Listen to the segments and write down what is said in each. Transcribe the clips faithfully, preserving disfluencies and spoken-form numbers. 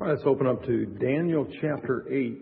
Let's open up to Daniel chapter eight.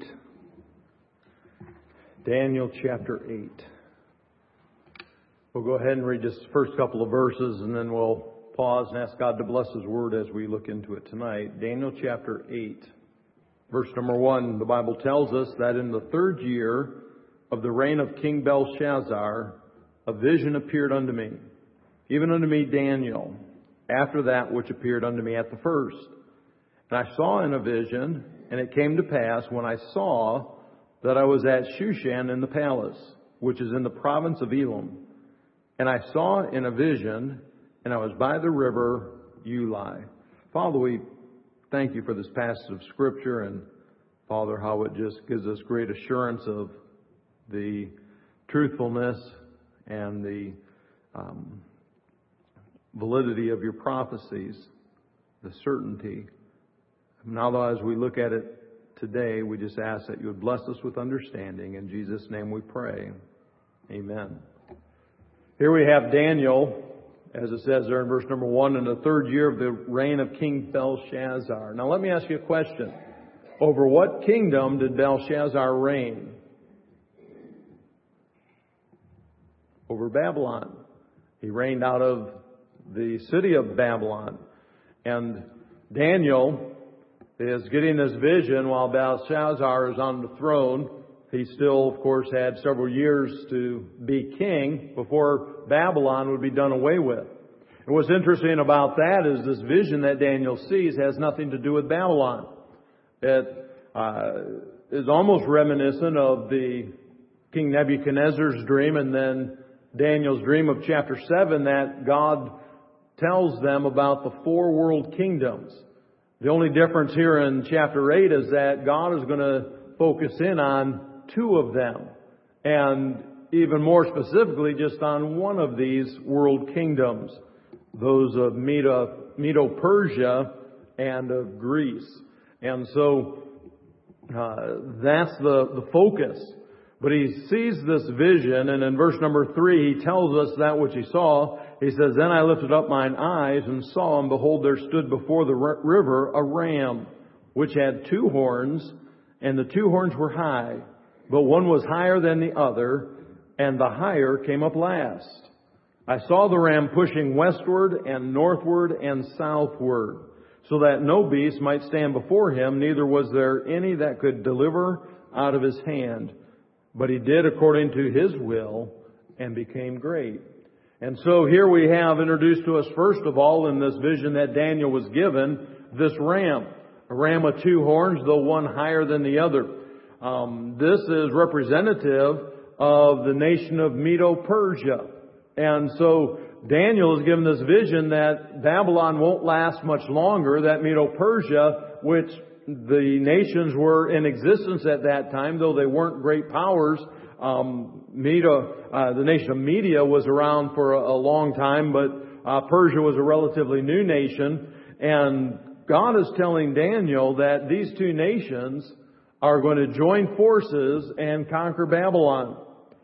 Daniel chapter eight. We'll go ahead and read just the first couple of verses and then we'll pause and ask God to bless His Word as we look into it tonight. Daniel chapter eight. Verse number one, the Bible tells us that in the third year of the reign of King Belshazzar, a vision appeared unto me, even unto me Daniel, after that which appeared unto me at the first. And I saw in a vision, and it came to pass when I saw that I was at Shushan in the palace, which is in the province of Elam. And I saw in a vision, and I was by the river Ulai. Father, we thank you for this passage of Scripture, and Father, how it just gives us great assurance of the truthfulness and the um, validity of your prophecies, the certainty. Now, as we look at it today, we just ask that you would bless us with understanding. In Jesus' name we pray. Amen. Here we have Daniel, as it says there in verse number one, in the third year of the reign of King Belshazzar. Now, let me ask you a question. Over what kingdom did Belshazzar reign? Over Babylon. He reigned out of the city of Babylon. And Daniel is getting this vision while Belshazzar is on the throne. He still, of course, had several years to be king before Babylon would be done away with. And what's interesting about that is this vision that Daniel sees has nothing to do with Babylon. It uh, is almost reminiscent of the King Nebuchadnezzar's dream and then Daniel's dream of chapter seven that God tells them about the four world kingdoms. The only difference here in chapter eight is that God is going to focus in on two of them. And even more specifically, just on one of these world kingdoms. Those of Medo, Medo-Persia and of Greece. And so, uh, that's the, the focus. But he sees this vision, and in verse number three, he tells us that which he saw. He says, Then I lifted up mine eyes and saw, and behold, there stood before the river a ram, which had two horns, and the two horns were high, but one was higher than the other, and the higher came up last. I saw the ram pushing westward and northward and southward, so that no beast might stand before him, neither was there any that could deliver out of his hand. But he did according to his will and became great. And so here we have introduced to us, first of all, in this vision that Daniel was given, this ram. A ram with two horns, though one higher than the other. Um, this is representative of the nation of Medo-Persia. And so Daniel is given this vision that Babylon won't last much longer, that Medo-Persia, which the nations were in existence at that time, though they weren't great powers. Um, Medo, uh, the nation of Media was around for a, a long time, but uh, Persia was a relatively new nation. And God is telling Daniel that these two nations are going to join forces and conquer Babylon.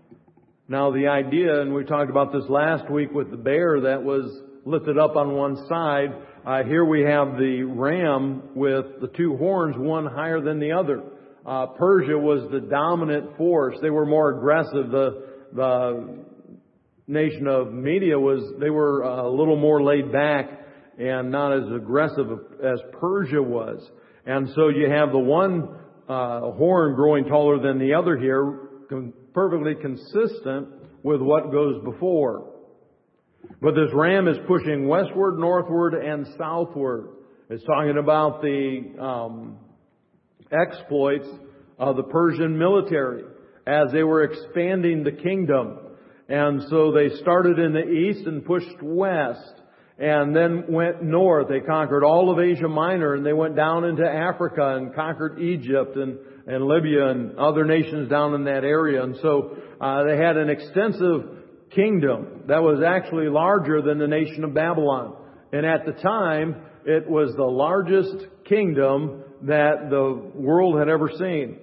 Now, the idea, and we talked about this last week with the bear that was lifted up on one side. Uh, here we have the ram with the two horns, one higher than the other. Uh, Persia was the dominant force. They were more aggressive. The, the nation of Media was, they were a little more laid back and not as aggressive as Persia was. And so you have the one uh, horn growing taller than the other here, perfectly consistent with what goes before. But this ram is pushing westward, northward, and southward. It's talking about the um, exploits of the Persian military as they were expanding the kingdom. And so they started in the east and pushed west and then went north. They conquered all of Asia Minor and they went down into Africa and conquered Egypt and, and Libya and other nations down in that area. And so uh, they had an extensive kingdom that was actually larger than the nation of Babylon. And at the time, it was the largest kingdom that the world had ever seen.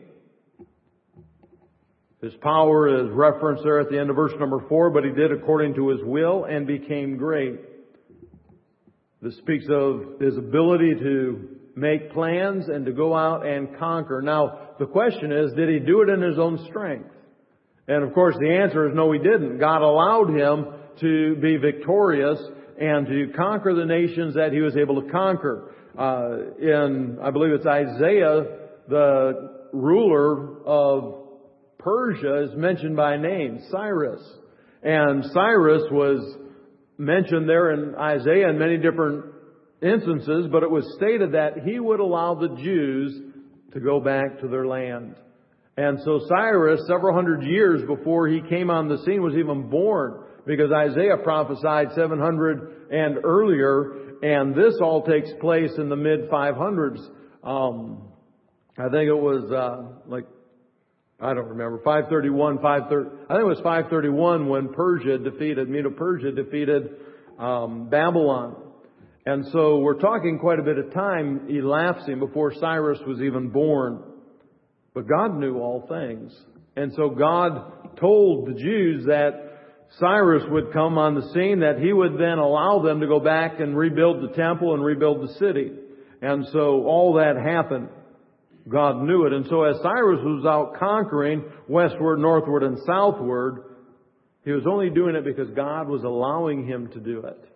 His power is referenced there at the end of verse number four, but he did according to his will and became great. This speaks of his ability to make plans and to go out and conquer. Now, the question is, did he do it in his own strength? And of course, the answer is no, he didn't. God allowed him to be victorious and to conquer the nations that he was able to conquer. Uh, in, I believe it's Isaiah, the ruler of Persia is mentioned by name, Cyrus. And Cyrus was mentioned there in Isaiah in many different instances, but it was stated that he would allow the Jews to go back to their land. And so Cyrus, several hundred years before he came on the scene, was even born, because Isaiah prophesied seven hundred and earlier, and this all takes place in the mid five hundreds. Um, I think it was uh, like, I don't remember, five thirty-one, five thirty. I think it was five thirty-one when Persia defeated, Medo-Persia defeated um, Babylon. And so we're talking quite a bit of time elapsing before Cyrus was even born. But God knew all things. And so God told the Jews that Cyrus would come on the scene, that he would then allow them to go back and rebuild the temple and rebuild the city. And so all that happened. God knew it. And so as Cyrus was out conquering westward, northward, and southward, he was only doing it because God was allowing him to do it.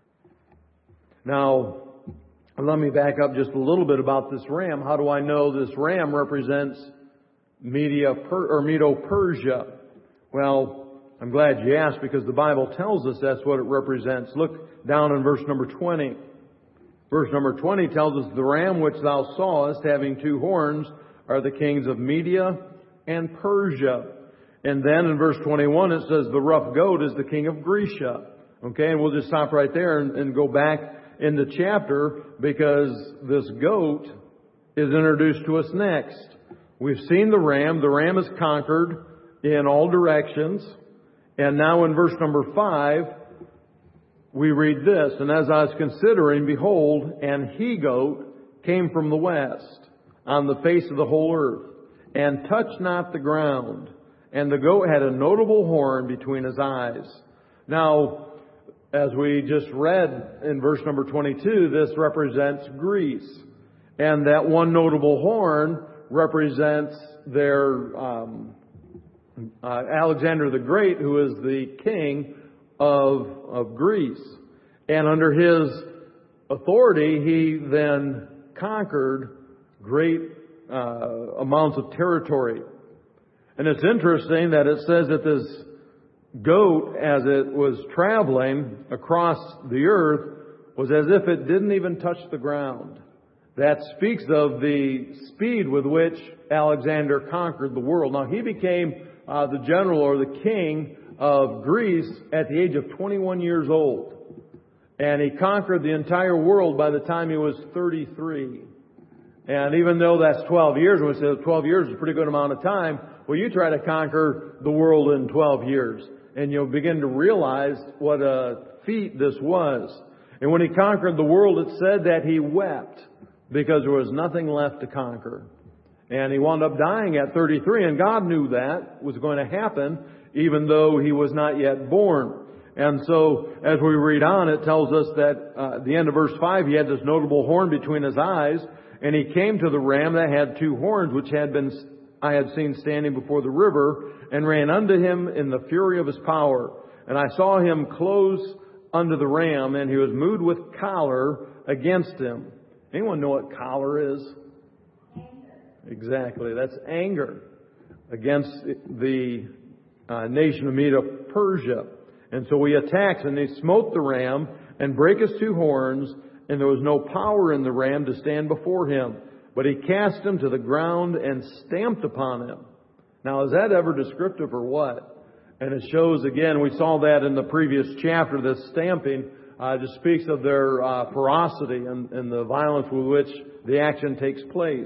Now, let me back up just a little bit about this ram. How do I know this ram represents Media or Medo-Persia? Well, I'm glad you asked, because the Bible tells us that's what it represents. Look down in verse number twenty. Verse number twenty tells us, the ram which thou sawest having two horns are the kings of Media and Persia. And then in verse twenty-one it says the rough goat is the king of Grecia. Okay, and we'll just stop right there and, and go back in the chapter, because this goat is introduced to us next. We've seen the ram. The ram is conquered in all directions. And now in verse number five, we read this, and as I was considering, behold, an he-goat came from the west on the face of the whole earth, and touched not the ground. And the goat had a notable horn between his eyes. Now, as we just read in verse number twenty-two, this represents Greece. And that one notable horn represents their um, uh, Alexander the Great, who is the king of, of Greece. And under his authority, he then conquered great uh, amounts of territory. And it's interesting that it says that this goat, as it was traveling across the earth, was as if it didn't even touch the ground. That speaks of the speed with which Alexander conquered the world. Now, he became uh, the general or the king of Greece at the age of twenty-one years old. And he conquered the entire world by the time he was thirty-three. And even though that's twelve years, and we say twelve years is a pretty good amount of time, well, you try to conquer the world in twelve years. And you'll begin to realize what a feat this was. And when he conquered the world, it said that he wept because there was nothing left to conquer. And he wound up dying at thirty-three, and God knew that was going to happen, even though he was not yet born. And so, as we read on, it tells us that uh, at the end of verse five, he had this notable horn between his eyes, and he came to the ram that had two horns, which had been I had seen standing before the river, and ran unto him in the fury of his power. And I saw him close unto the ram, and he was moved with choler against him. Anyone know what choler is? Anger. Exactly. That's anger against the uh, nation of Medo-Persia. And so he attacks, and he smote the ram, and brake his two horns, and there was no power in the ram to stand before him. But he cast him to the ground and stamped upon him. Now, is that ever descriptive or what? And it shows, again, we saw that in the previous chapter, this stamping uh, just speaks of their uh, ferocity and, and the violence with which the action takes place.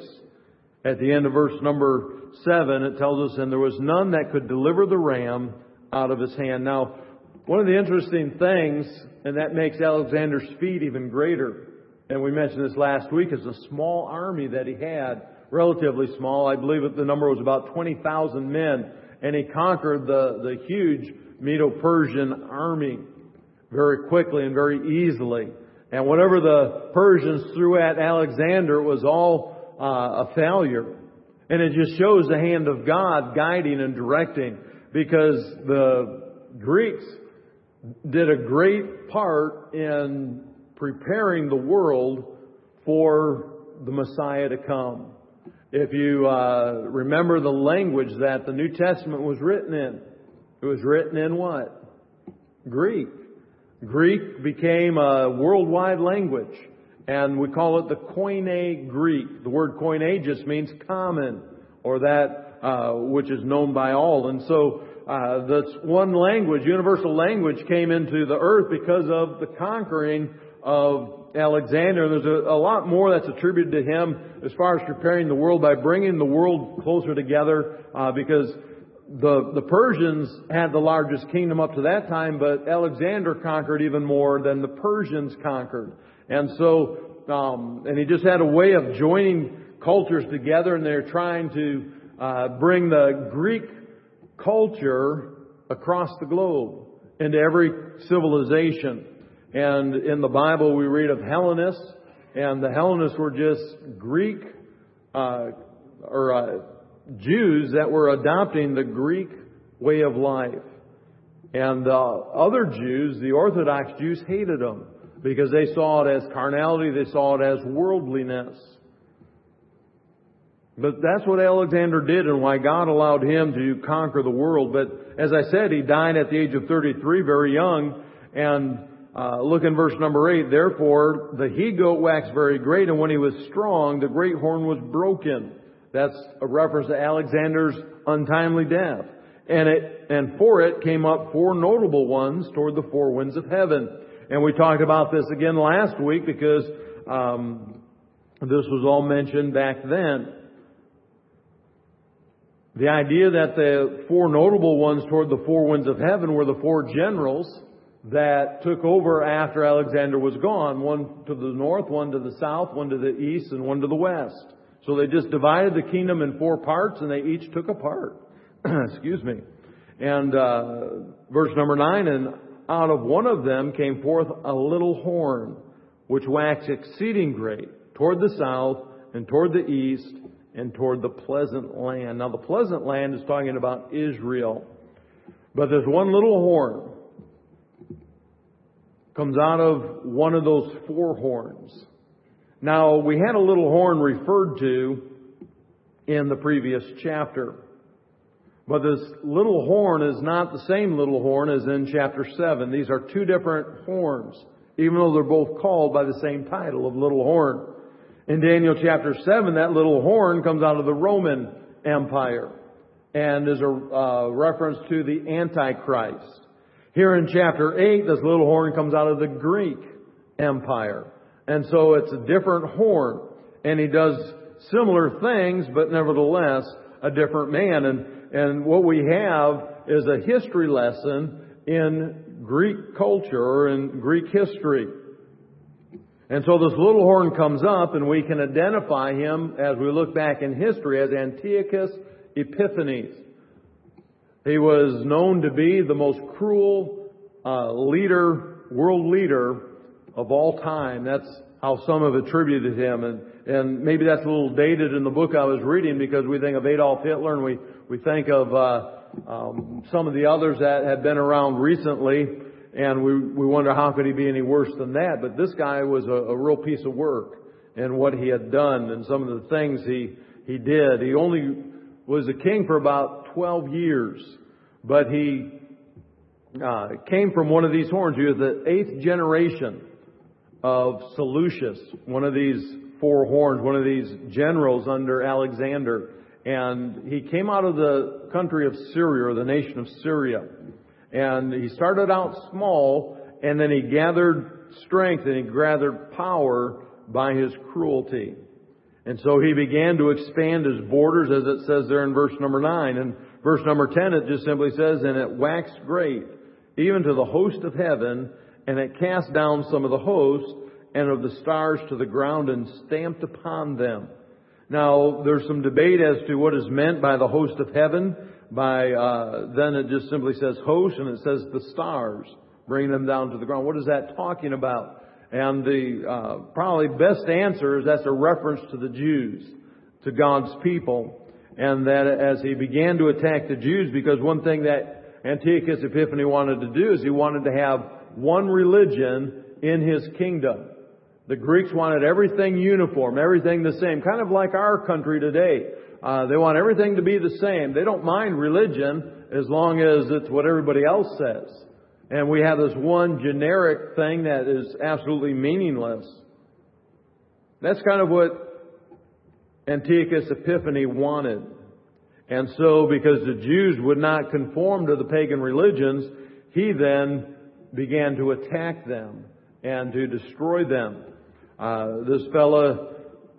At the end of verse number seven, it tells us, and there was none that could deliver the ram out of his hand. Now, one of the interesting things, and that makes Alexander's feat even greater, and we mentioned this last week, is the small army that he had, relatively small. I believe that the number was about twenty thousand men, and he conquered the, the huge Medo-Persian army very quickly and very easily. And whatever the Persians threw at Alexander, it was all uh, a failure. And it just shows the hand of God guiding and directing, because the Greeks did a great part in preparing the world for the Messiah to come. If you uh, remember the language that the New Testament was written in, it was written in what? Greek. Greek became a worldwide language, and we call it the Koine Greek. The word Koine just means common, or that uh, which is known by all. And so uh, this one language, universal language, came into the earth because of the conquering of Alexander. There's a, a lot more that's attributed to him as far as preparing the world by bringing the world closer together, uh, because the the Persians had the largest kingdom up to that time, but Alexander conquered even more than the Persians conquered. And so, um, and he just had a way of joining cultures together, and they're trying to uh, bring the Greek culture across the globe into every civilization. And in the Bible we read of Hellenists, and the Hellenists were just Greek uh, or uh, Jews that were adopting the Greek way of life. And uh, other Jews, the Orthodox Jews, hated them because they saw it as carnality, they saw it as worldliness. But that's what Alexander did, and why God allowed him to conquer the world. But as I said, he died at the age of thirty-three, very young. And uh, look in verse number eight. Therefore, the he-goat waxed very great, and when he was strong, the great horn was broken. That's a reference to Alexander's untimely death. And it, and for it came up four notable ones toward the four winds of heaven. And we talked about this again last week, because um, this was all mentioned back then. The idea that the four notable ones toward the four winds of heaven were the four generals that took over after Alexander was gone. One to the north, one to the south, one to the east, and one to the west. So they just divided the kingdom in four parts, and they each took a part. Excuse me. And uh, verse number nine, and out of one of them came forth a little horn, which waxed exceeding great, toward the south, and toward the east, and toward the pleasant land. Now the pleasant land is talking about Israel. But there's one little horn comes out of one of those four horns. Now, we had a little horn referred to in the previous chapter. But this little horn is not the same little horn as in chapter seven. These are two different horns, even though they're both called by the same title of little horn. In Daniel chapter seven, that little horn comes out of the Roman Empire and is a uh, reference to the Antichrist. Here in chapter eight, this little horn comes out of the Greek Empire. And so it's a different horn. And he does similar things, but nevertheless a different man. And, and what we have is a history lesson in Greek culture, or in Greek history. And so this little horn comes up, and we can identify him as we look back in history as Antiochus Epiphanes. He was known to be the most cruel uh, leader, world leader of all time. That's how some have attributed him. And, and maybe that's a little dated in the book I was reading, because we think of Adolf Hitler, and we, we think of uh, um, some of the others that had been around recently. And we, we wonder, how could he be any worse than that? But this guy was a, a real piece of work in what he had done and some of the things he, he did. He only was a king for about twelve years, but he uh, came from one of these horns. He was the eighth generation of Seleucus, one of these four horns, one of these generals under Alexander. And he came out of the country of Syria, or the nation of Syria. And he started out small, and then he gathered strength and he gathered power by his cruelty. And so he began to expand his borders, as it says there in verse number nine. And verse number ten, it just simply says, and it waxed great, even to the host of heaven, and it cast down some of the host and of the stars to the ground and stamped upon them. Now, there's some debate as to what is meant by the host of heaven. By uh, then it just simply says host, and it says the stars, bring them down to the ground. What is that talking about? And the uh, probably best answer is that's a reference to the Jews, to God's people. And that as he began to attack the Jews, because one thing that Antiochus Epiphanes wanted to do is he wanted to have one religion in his kingdom. The Greeks wanted everything uniform, everything the same, kind of like our country today. Uh, they want everything to be the same. They don't mind religion as long as it's what everybody else says. And we have this one generic thing that is absolutely meaningless. That's kind of what Antiochus Epiphanes wanted. And so, because the Jews would not conform to the pagan religions, he then began to attack them and to destroy them. Uh, this fella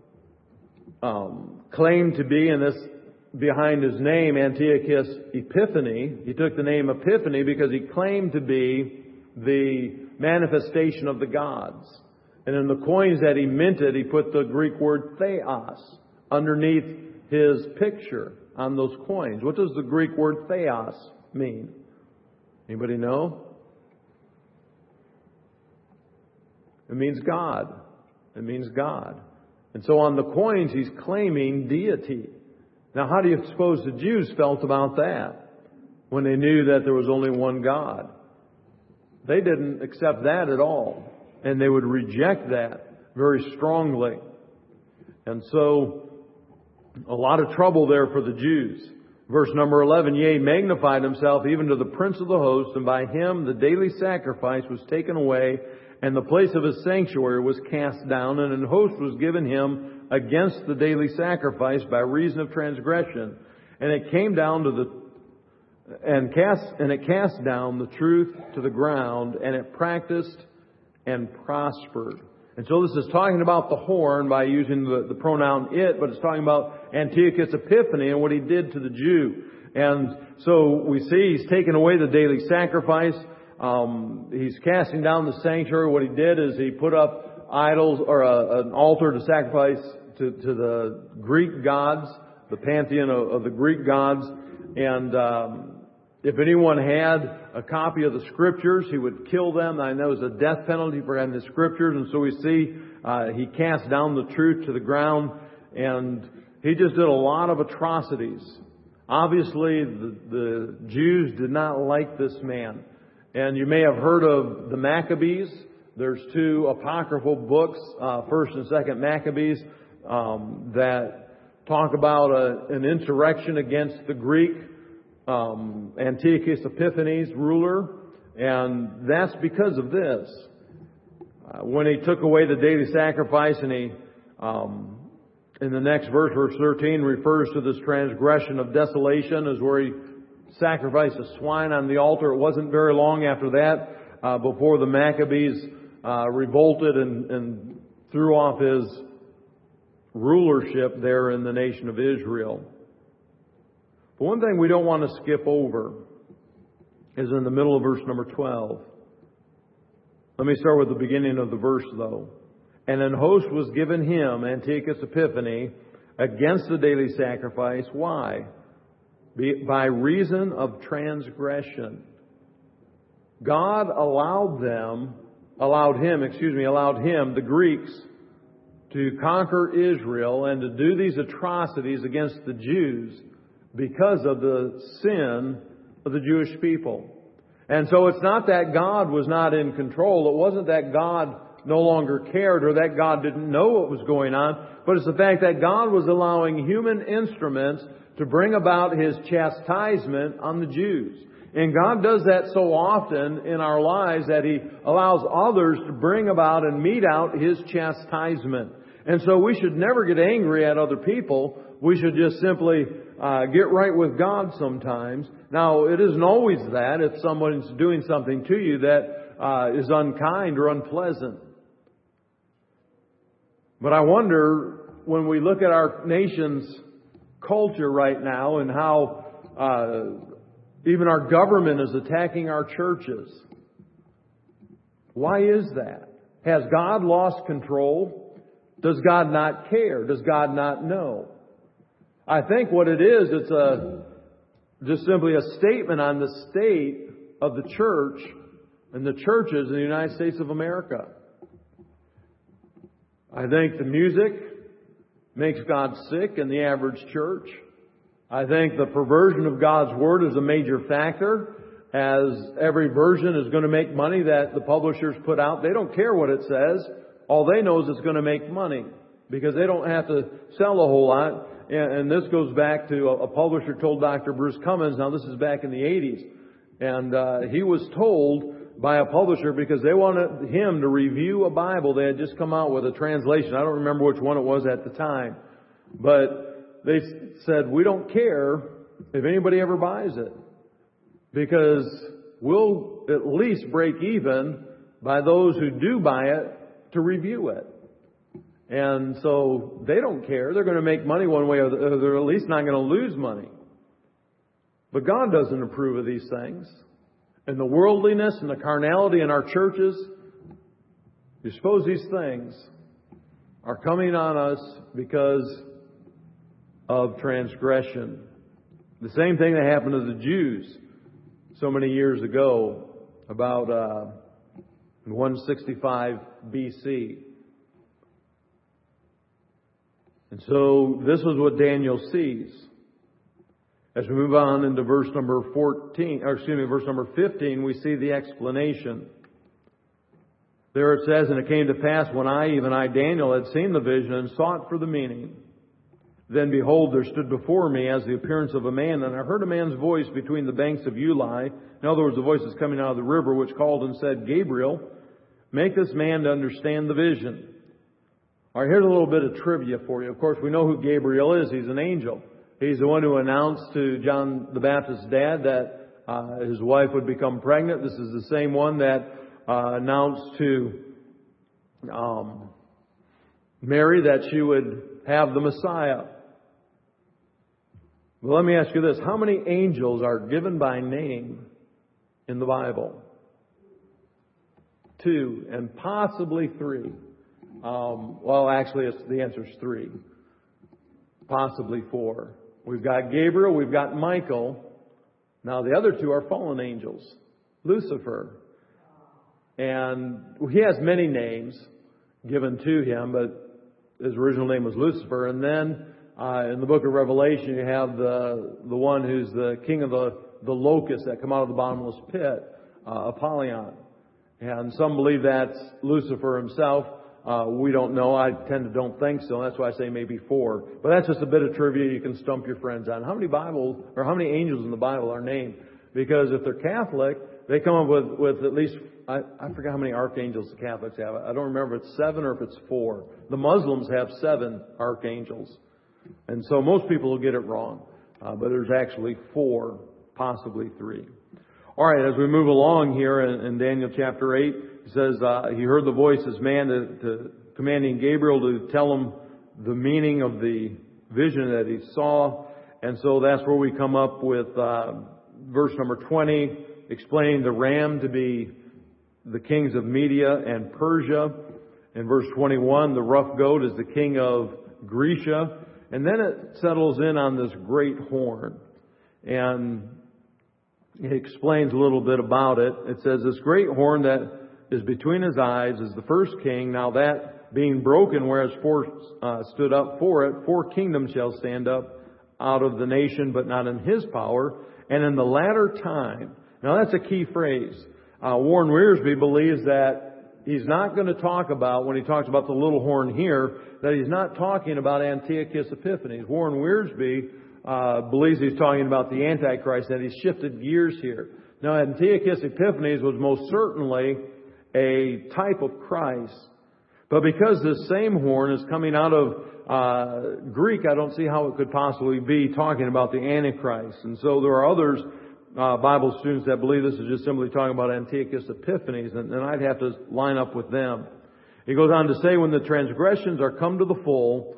um, claimed to be, and this behind his name, Antiochus Epiphanes. He took the name Epiphany because he claimed to be the manifestation of the gods. And in the coins that he minted, he put the Greek word theos underneath his picture on those coins. What does the Greek word theos mean? Anybody know? It means God. It means God. And so on the coins, he's claiming deity. Now, how do you suppose the Jews felt about that when they knew that there was only one God? They didn't accept that at all. And they would reject that very strongly. And so, a lot of trouble there for the Jews. Verse number eleven, yea, magnified himself even to the prince of the host, and by him the daily sacrifice was taken away, and the place of his sanctuary was cast down, and an host was given him against the daily sacrifice by reason of transgression. And it came down to the, and cast, and it cast down the truth to the ground, and it practiced and prospered. And so this is talking about the horn by using the, the pronoun it, but it's talking about Antiochus Epiphanes and what he did to the Jew. And so we see he's taken away the daily sacrifice. Um, he's casting down the sanctuary. What he did is he put up idols or a, an altar to sacrifice to, to the Greek gods, the pantheon of, of the Greek gods. And um, if anyone had a copy of the Scriptures, he would kill them. I know it was a death penalty for having the Scriptures. And so we see uh, he cast down the truth to the ground. And he just did a lot of atrocities. Obviously, the, the Jews did not like this man. And you may have heard of the Maccabees. There's two apocryphal books, uh, First and Second Maccabees, um, that talk about a, an insurrection against the Greek um, Antiochus Epiphanes ruler. And that's because of this. Uh, when he took away the daily sacrifice, and he, um, in the next verse, verse thirteen, refers to this transgression of desolation, is where he sacrificed a swine on the altar. It wasn't very long after that uh, before the Maccabees uh, revolted and, and threw off his rulership there in the nation of Israel. But one thing we don't want to skip over is in the middle of verse number twelve. Let me start with the beginning of the verse, though. And an host was given him, Antiochus Epiphanes, against the daily sacrifice. Why? By reason of transgression. God allowed them, allowed him, excuse me, allowed him, the Greeks, to conquer Israel and to do these atrocities against the Jews because of the sin of the Jewish people. And so it's not that God was not in control. It wasn't that God no longer cared or that God didn't know what was going on, but it's the fact that God was allowing human instruments to bring about His chastisement on the Jews. And God does that so often in our lives that He allows others to bring about and mete out His chastisement. And so we should never get angry at other people. We should just simply uh, get right with God sometimes. Now, it isn't always that if someone's doing something to you that uh, is unkind or unpleasant. But I wonder, when we look at our nation's culture right now and how uh, even our government is attacking our churches. Why is that? Has God lost control? Does God not care? Does God not know? I think what it is, it's a just simply a statement on the state of the church and the churches in the United States of America. I think the music makes God sick in the average church. I think the perversion of God's Word is a major factor, as every version is going to make money that the publishers put out. They don't care what it says. All they know is it's going to make money, because they don't have to sell a whole lot. And this goes back to a publisher told Doctor Bruce Cummins, now this is back in the eighties, and uh, he was told by a publisher, because they wanted him to review a Bible. They had just come out with a translation. I don't remember which one it was at the time. But they said, we don't care if anybody ever buys it, because we'll at least break even by those who do buy it to review it. And so they don't care. They're going to make money one way or the other. They're at least not going to lose money. But God doesn't approve of these things. And the worldliness and the carnality in our churches, you suppose these things are coming on us because of transgression. The same thing that happened to the Jews so many years ago, about uh, one sixty-five B C. And so this is what Daniel sees. As we move on into verse number fourteen, or excuse me, verse number fifteen, we see the explanation. There it says, and it came to pass when I, even I, Daniel, had seen the vision and sought for the meaning. Then behold, there stood before me as the appearance of a man, and I heard a man's voice between the banks of Ulai. In other words, the voice is coming out of the river, which called and said, Gabriel, make this man to understand the vision. All right, here's a little bit of trivia for you. Of course, we know who Gabriel is. He's an angel. He's the one who announced to John the Baptist's dad that uh, his wife would become pregnant. This is the same one that uh, announced to um, Mary that she would have the Messiah. Well, let me ask you this. How many angels are given by name in the Bible? Two, and possibly three. Um, well, actually, it's, the answer is three. Possibly four. We've got Gabriel, we've got Michael. Now, the other two are fallen angels. Lucifer. And he has many names given to him, but his original name was Lucifer. And then uh, in the book of Revelation, you have the the one who's the king of the, the locusts that come out of the bottomless pit, uh, Apollyon. And some believe that's Lucifer himself. Uh, we don't know. I tend to don't think so. That's why I say maybe four. But that's just a bit of trivia you can stump your friends on. How many Bibles, or how many angels in the Bible are named? Because if they're Catholic, they come up with, with at least, I, I forget how many archangels the Catholics have. I don't remember if it's seven or if it's four. The Muslims have seven archangels. And so most people will get it wrong. Uh, but there's actually four, possibly three. All right, as we move along here in, in Daniel chapter eight, it says, uh, he heard the voice as man to, to commanding Gabriel to tell him the meaning of the vision that he saw. And so that's where we come up with uh, verse number twenty, explaining the ram to be the kings of Media and Persia. In verse twenty-one, the rough goat is the king of Grecia. And then it settles in on this great horn. And it explains a little bit about it. It says, this great horn that is between his eyes is the first king. Now that being broken, whereas four uh, stood up for it, four kingdoms shall stand up out of the nation, but not in his power. And in the latter time, now that's a key phrase. Uh, Warren Wiersbe believes that he's not going to talk about, when he talks about the little horn here, that he's not talking about Antiochus Epiphanes. Warren Wiersbe uh, believes he's talking about the Antichrist, that he's shifted gears here. Now, Antiochus Epiphanes was most certainly a type of Christ. But because this same horn is coming out of uh, Greek, I don't see how it could possibly be talking about the Antichrist. And so there are others, uh, Bible students, that believe this is just simply talking about Antiochus Epiphanes, and, and I'd have to line up with them. He goes on to say, when the transgressions are come to the full,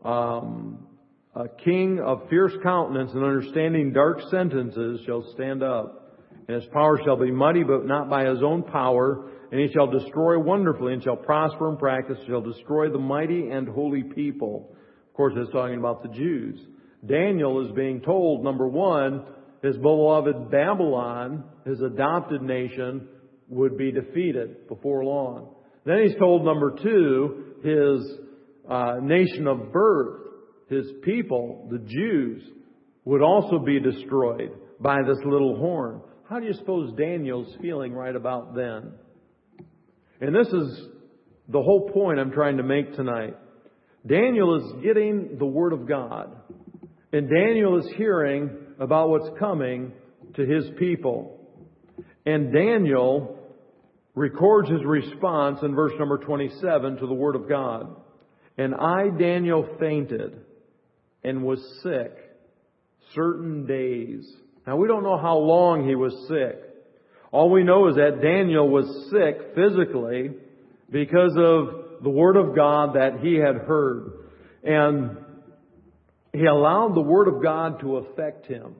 um, a king of fierce countenance and understanding dark sentences shall stand up, and his power shall be mighty, but not by his own power. And he shall destroy wonderfully, and shall prosper in practice, shall destroy the mighty and holy people. Of course, it's talking about the Jews. Daniel is being told, number one, his beloved Babylon, his adopted nation, would be defeated before long. Then he's told, number two, his uh, nation of birth, his people, the Jews, would also be destroyed by this little horn. How do you suppose Daniel's feeling right about then? And this is the whole point I'm trying to make tonight. Daniel is getting the Word of God. And Daniel is hearing about what's coming to his people. And Daniel records his response in verse number twenty-seven to the Word of God. And I, Daniel, fainted and was sick certain days. Now, we don't know how long he was sick. All we know is that Daniel was sick physically because of the Word of God that he had heard. And he allowed the Word of God to affect him.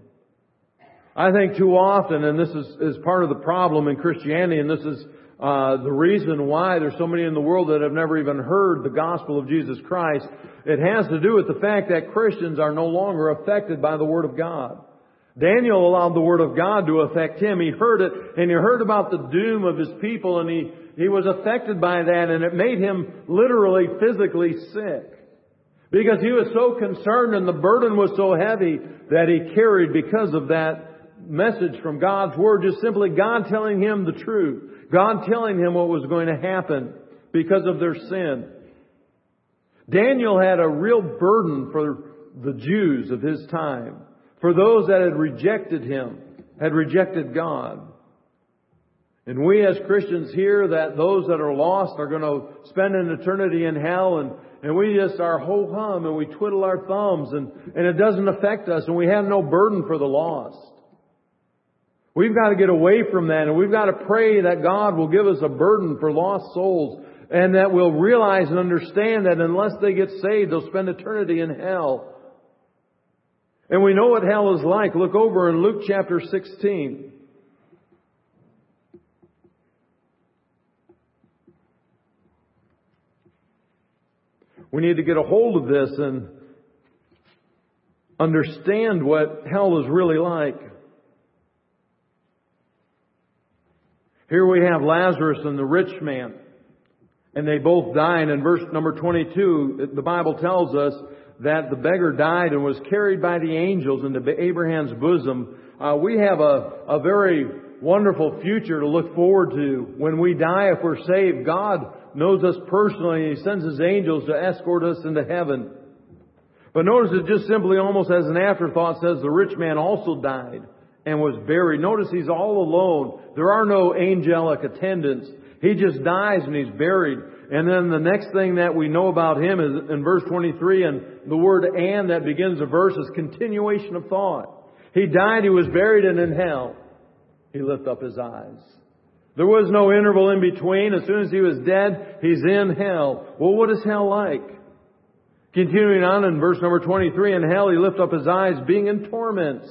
I think too often, and this is, is part of the problem in Christianity, and this is uh, the reason why there's so many in the world that have never even heard the gospel of Jesus Christ. It has to do with the fact that Christians are no longer affected by the Word of God. Daniel allowed the Word of God to affect him. He heard it, and he heard about the doom of his people, and he, he was affected by that, and it made him literally, physically sick. Because he was so concerned and the burden was so heavy that he carried because of that message from God's Word. Just simply God telling him the truth. God telling him what was going to happen because of their sin. Daniel had a real burden for the Jews of his time. For those that had rejected him, had rejected God. And we as Christians hear that those that are lost are going to spend an eternity in hell, and, and we just are ho-hum and we twiddle our thumbs, and, and it doesn't affect us, and we have no burden for the lost. We've got to get away from that, and we've got to pray that God will give us a burden for lost souls, and that we'll realize and understand that unless they get saved, they'll spend eternity in hell. And we know what hell is like. Look over in Luke chapter sixteen. We need to get a hold of this and understand what hell is really like. Here we have Lazarus and the rich man. And they both die. And in verse number twenty-two, the Bible tells us that the beggar died and was carried by the angels into Abraham's bosom. Uh, we have a, a very wonderful future to look forward to. When we die, if we're saved, God knows us personally, and He sends His angels to escort us into heaven. But notice it just simply almost as an afterthought says the rich man also died and was buried. Notice he's all alone. There are no angelic attendants. He just dies and he's buried. And then the next thing that we know about him is in verse twenty-three, and the word "and" that begins the verse is continuation of thought. He died, he was buried, and in hell he lifted up his eyes. There was no interval in between. As soon as he was dead, he's in hell. Well, what is hell like? Continuing on in verse number twenty-three, in hell he lifted up his eyes, being in torments.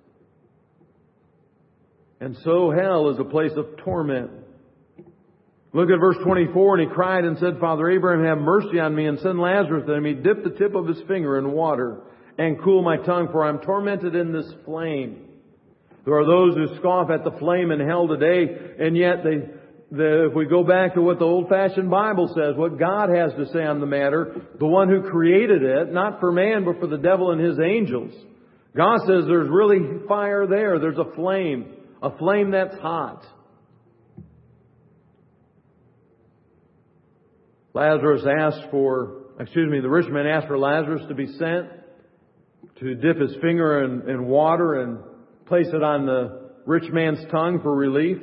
And so hell is a place of torment. Look at verse twenty-four, and he cried and said, Father Abraham, have mercy on me, and send Lazarus that he may dip the tip of his finger in water and cool my tongue, for I am tormented in this flame. There are those who scoff at the flame in hell today, and yet they, the, if we go back to what the old-fashioned Bible says, what God has to say on the matter, the one who created it, not for man, but for the devil and his angels. God says there's really fire there. There's a flame, a flame that's hot. Lazarus asked for, excuse me, the rich man asked for Lazarus to be sent to dip his finger in, in water and place it on the rich man's tongue for relief.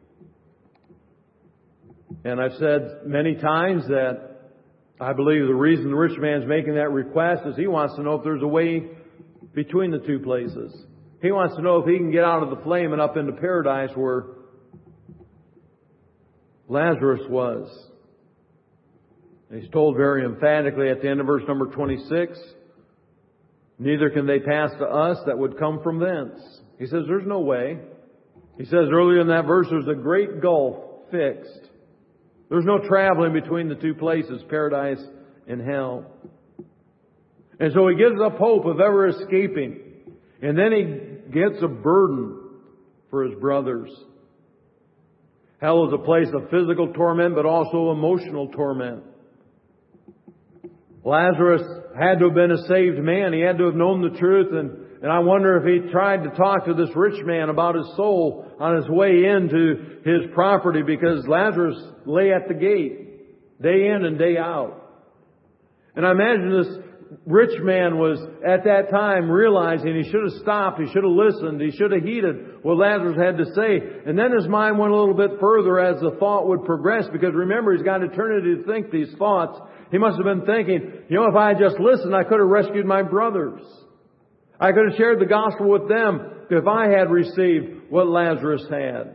And I've said many times that I believe the reason the rich man's making that request is he wants to know if there's a way between the two places. He wants to know if he can get out of the flame and up into paradise where Lazarus was. He's told very emphatically at the end of verse number twenty-six, neither can they pass to us that would come from thence. He says there's no way. He says earlier in that verse there's a great gulf fixed. There's no traveling between the two places, paradise and hell. And so he gives up hope of ever escaping. And then he gets a burden for his brothers. Hell is a place of physical torment, but also emotional torment. Lazarus had to have been a saved man. He had to have known the truth. And, and I wonder if he tried to talk to this rich man about his soul on his way into his property, because Lazarus lay at the gate day in and day out. And I imagine this rich man was at that time realizing he should have stopped, he should have listened, he should have heeded what Lazarus had to say. And then his mind went a little bit further as the thought would progress, because remember, he's got eternity to think these thoughts. He must have been thinking, you know, if I had just listened, I could have rescued my brothers. I could have shared the gospel with them if I had received what Lazarus had.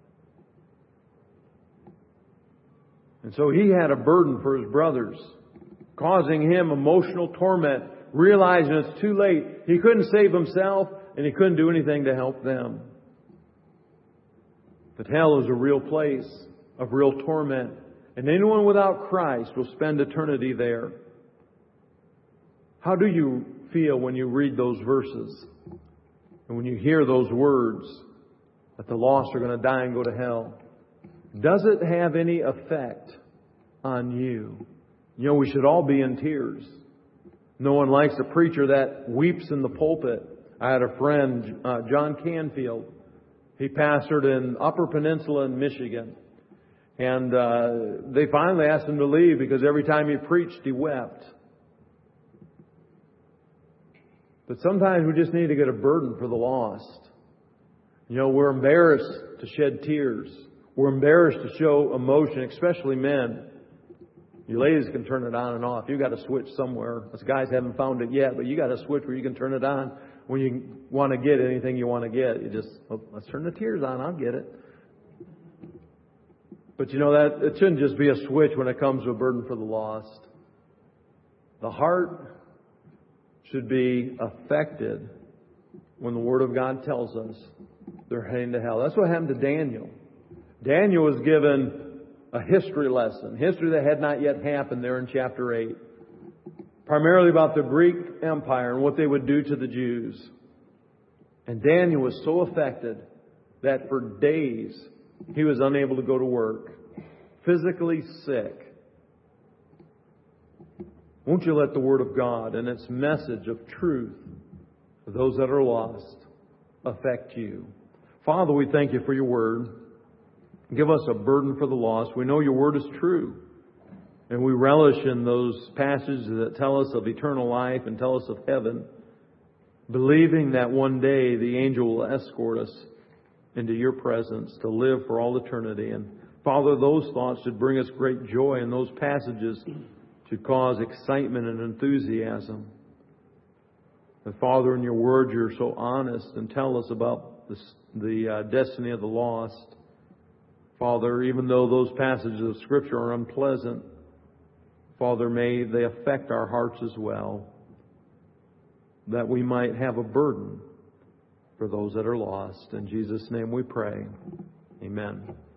And so he had a burden for his brothers, causing him emotional torment, realizing it's too late. He couldn't save himself, and he couldn't do anything to help them. But hell is a real place of real torment. And anyone without Christ will spend eternity there. How do you feel when you read those verses? And when you hear those words that the lost are going to die and go to hell? Does it have any effect on you? You know, we should all be in tears. No one likes a preacher that weeps in the pulpit. I had a friend, uh, John Canfield. He pastored in Upper Peninsula in Michigan. And uh, they finally asked him to leave because every time he preached, he wept. But sometimes we just need to get a burden for the lost. You know, we're embarrassed to shed tears. We're embarrassed to show emotion, especially men. You ladies can turn it on and off. You've got to switch somewhere. Us guys haven't found it yet, but you got to switch where you can turn it on when you want to get anything you want to get. You just, oh, let's turn the tears on. I'll get it. But you know that it shouldn't just be a switch when it comes to a burden for the lost. The heart should be affected when the Word of God tells us they're heading to hell. That's what happened to Daniel. Daniel was given a history lesson, history that had not yet happened there in chapter eight. Primarily about the Greek Empire and what they would do to the Jews. And Daniel was so affected that for days he was unable to go to work, physically sick. Won't you let the Word of God and its message of truth for those that are lost affect you? Father, we thank you for your Word. Give us a burden for the lost. We know your Word is true. And we relish in those passages that tell us of eternal life and tell us of heaven, believing that one day the angel will escort us into your presence to live for all eternity. And Father, those thoughts should bring us great joy, and those passages should cause excitement and enthusiasm. And Father, in your Word, you're so honest and tell us about this, the uh, destiny of the lost. Father, even though those passages of Scripture are unpleasant, Father, may they affect our hearts as well, that we might have a burden for those that are lost. In Jesus' name we pray. Amen.